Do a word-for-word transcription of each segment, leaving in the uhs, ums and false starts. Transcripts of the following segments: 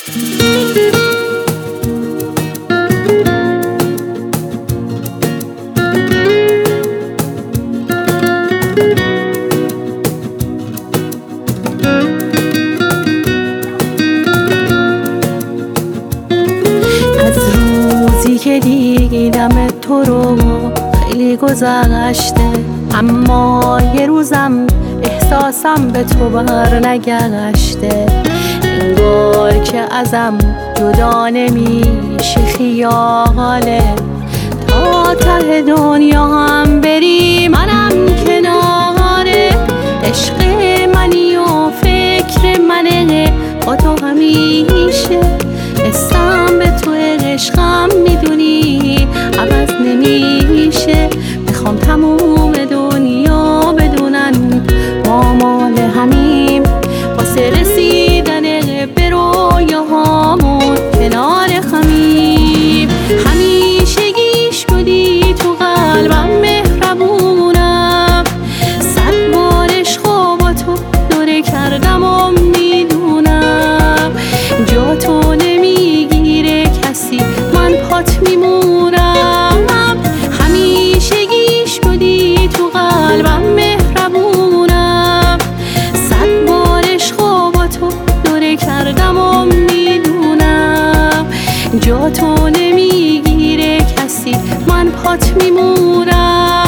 که دیدم تو رو خیلی گذشته، اما یه روزم احساسم به تو بر نگشته. انگار که ازم جدا نمیشه خیاله، تا ته دنیا هم بری منم کناره. عشق منی و فکر منه با تو همیشه، استم به تو عشقم میدونی عوض نمیشه. میخوام تموم دنیا بدونن ما مال همیم، واسه رسیدن به رویاهامون کنار همیم. همیشگیش بودی تو قلبم مهربونم، صد بار عشقو با تو دوره کردم و میدونم جا تو نمیگیره کسی، من پات میمونم. همیشگیش بودی تو قلبم مهربونم، صد بار عشقو با تو دوره کردم و میدونم جا تو نمیگیره کسی، من پات میمونم.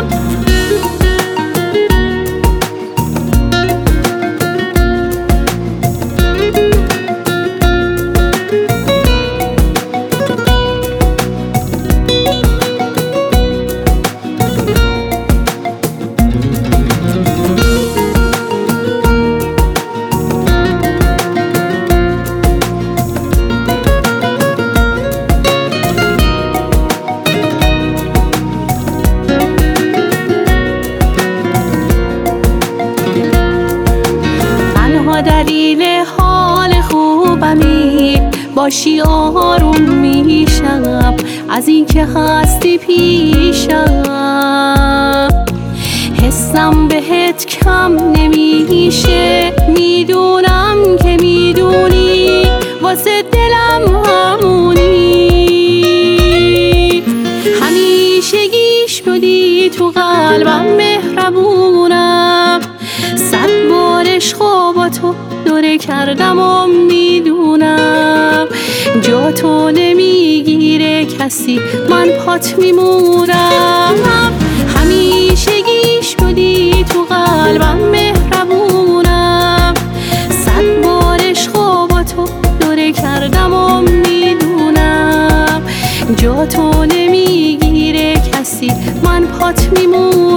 دلیل حال خوبمی باشی آروم میشم، از این که هستی پیشم. حسم بهت کم نمیشه، میدونم که میدونی واسه دلم همونی. همیشگیش بودی تو قلبم مهربونم، صد بار عشقو با تو دوره کردم و میدونم جا تو نمیگیره کسی، من پات میمونم. همیشگیش بودی تو قلبم مهربونم، صد بار عشقو با تو دوره کردم و میدونم جا تو نمیگیره کسی، من پات میمونم.